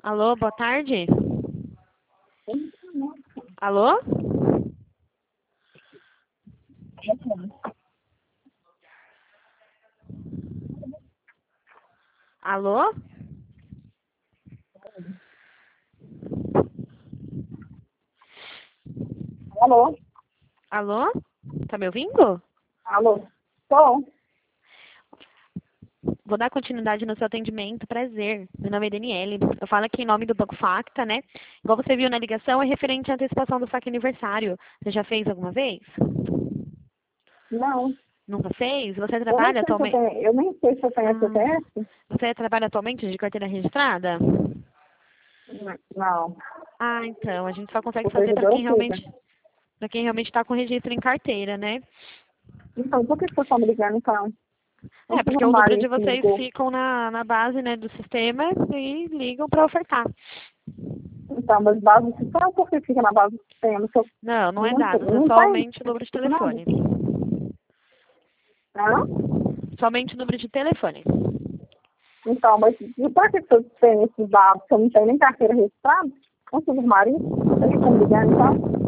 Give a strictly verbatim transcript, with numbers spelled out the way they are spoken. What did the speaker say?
Alô, boa tarde. Alô? Alô? Alô? Alô? Tá me ouvindo? Alô? Tô. Vou dar continuidade no seu atendimento. Prazer. Meu nome é Daniele. Eu falo aqui em nome do Banco Facta, né? Igual você viu na ligação, é referente à antecipação do saque aniversário. Você já fez alguma vez? Não. Nunca fez? Você Eu nem trabalha sei se eu atualmente? tenho, eu nem sei se eu tenho Ah, S T S. você trabalha atualmente de carteira registrada? Não. Ah, então. A gente só consegue O fazer para servidor quem fica. realmente para quem realmente está com registro em carteira, né? Então, por que vocês estão me ligando, então? É, Vamos porque o arrumar número de isso, me vocês ligou. ficam na, na base, né, do sistema e ligam para ofertar. Então, mas base do sistema, por que fica na base do sistema? Se eu Não, não é não, dados, é não tá somente o número de nada. telefone. Hã? Somente o número de telefone. Então, mas e por que vocês têm esses dados? Se eu não tenho nem carteira registrada? Vamos arrumar isso? Vocês estão me ligando, então?